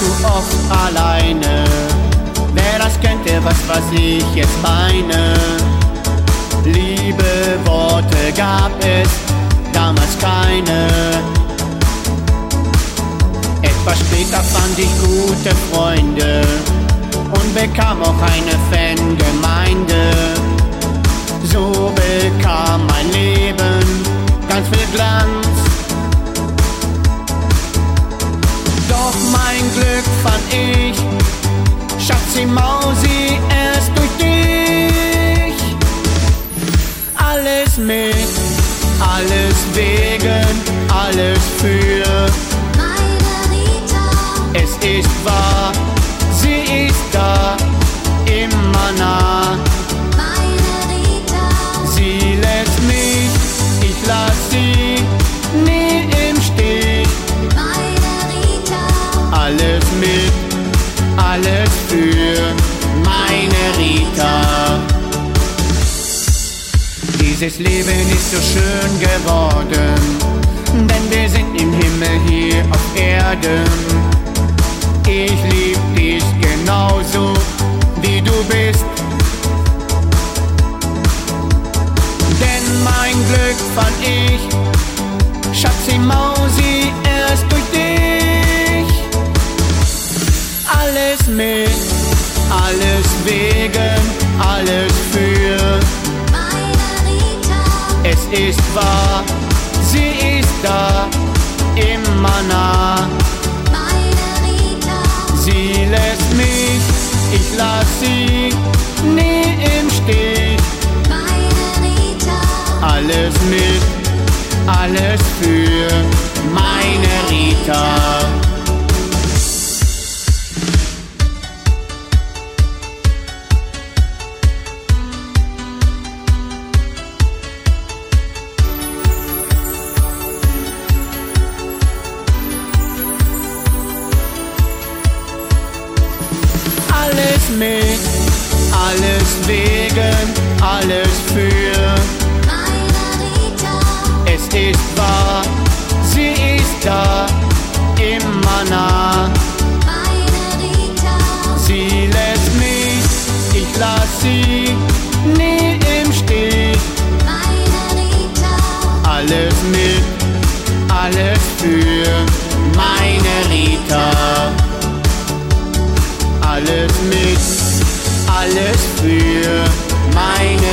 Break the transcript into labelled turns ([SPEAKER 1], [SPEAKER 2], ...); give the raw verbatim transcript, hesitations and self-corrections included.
[SPEAKER 1] zu oft alleine. Wer das kennt, der weiß, was ich jetzt meine. Liebe Worte gab es damals keine. Etwas später fand ich gute Freunde und bekam auch eine Fangemeinde. So bekam mein Leben ganz viel Glanz. Doch mein Glück fand ich, Schatzi Mausi, erst durch dich. Alles mit, alles wegen, alles für
[SPEAKER 2] meine Rita.
[SPEAKER 1] Es ist wahr, sie ist da, immer nah.
[SPEAKER 2] Meine Rita.
[SPEAKER 1] Sie lässt mich, ich lass sie nie im Stich.
[SPEAKER 2] Meine Rita.
[SPEAKER 1] Alles mit, alles für meine Rita. Dieses Leben ist so schön geworden, denn wir sind im Himmel hier auf Erden. Ich lieb dich genauso, wie du bist. Denn mein Glück fand ich, Schatzi Mausi, erst durch dich. Alles mit, alles wegen, alles für
[SPEAKER 2] Meine Rita.
[SPEAKER 1] Es ist wahr, sie ist da, immer nah.
[SPEAKER 2] Meine Rita.
[SPEAKER 1] Sie lässt mich, ich lass sie nie im Stich.
[SPEAKER 2] Meine Rita.
[SPEAKER 1] Alles mit, alles für meine Rita. Alles mit, alles wegen, alles für
[SPEAKER 2] Meine Rita.
[SPEAKER 1] Es ist wahr, sie ist da, immer nah.
[SPEAKER 2] Meine Rita.
[SPEAKER 1] Sie lässt mich, ich lass sie nie im Stich.
[SPEAKER 2] Meine Rita.
[SPEAKER 1] Alles mit, alles für meine Rita. Alles mit, alles für meine